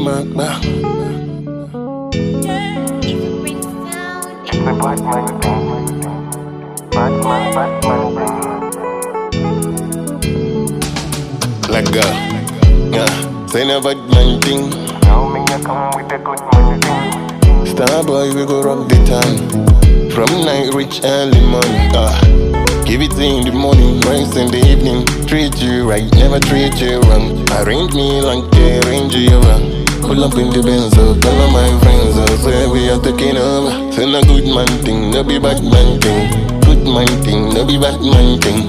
back. It's a Batman thing. Batman thing. Like say never man thing. Now me a come with a good man thing. Star boy, we go rock the town. From night reach early morning. Give it in the morning, rise in the evening. Treat you right, never treat you wrong. Arrange me like a range you around. Pull up in the Benz, call all my friends, say we are taking over. Send a good man thing, no be bad man thing. Good man thing, no be bad man thing.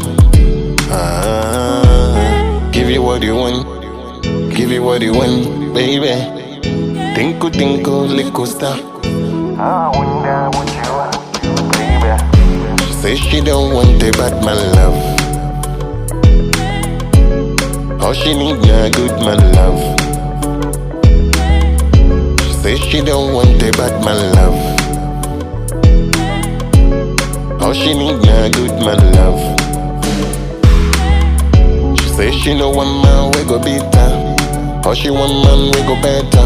Give you what you want, give you what you want, baby. Tinko, liquor star. I wonder what you are, baby. She say she don't want a bad man love. All she need a good man love. Say she don't want a bad man love. All she need a good man love. She say she know one man we go beat her. All she want man we go better.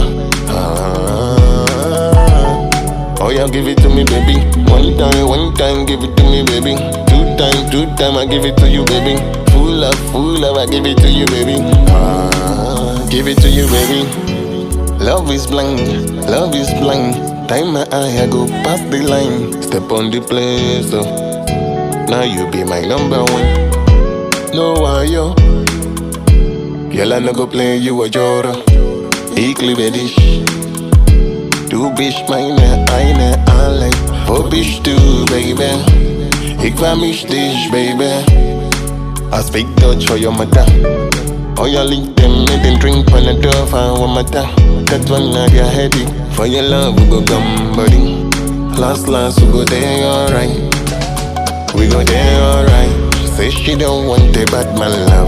Oh yeah, give it to me, baby. One time, give it to me, baby. Two time, I give it to you, baby. Full love, I give it to you, baby. Give it to you, baby. Love is blind, love is blind. Time my eye, I go past the line. Step on the place, so now you be my number one. No why yo, girl I no go play you a jora. Equally dish, two bish meine, eine allein. Wo bist du, baby? Ik vermiss dich, baby. I speak Dutch for your mother. Oh, you link them, make them drink on the door for one matter. That one not your headache. For your love, we go gum, buddy. Last, we go there, alright. We go there, alright. She say she don't want a bad man love.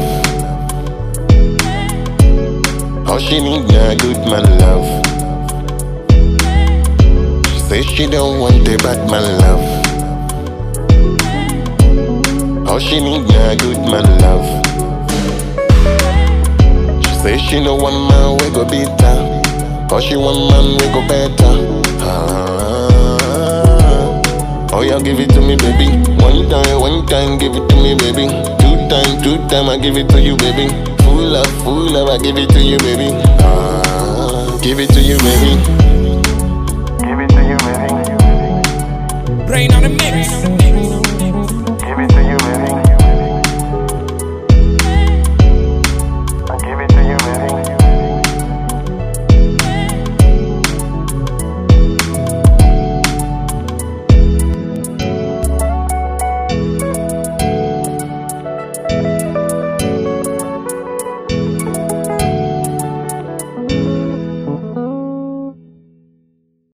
All she need a good man love. She say she don't want a bad man love. All she need a good man love. Say she know one man we go beat her. Or she one man we go better. Oh yeah, give it to me, baby. One time, give it to me, baby. Two time, I give it to you, baby. Full love, I give it to you, baby. Give it to you, baby. Give it to you, baby. Brain on the mix.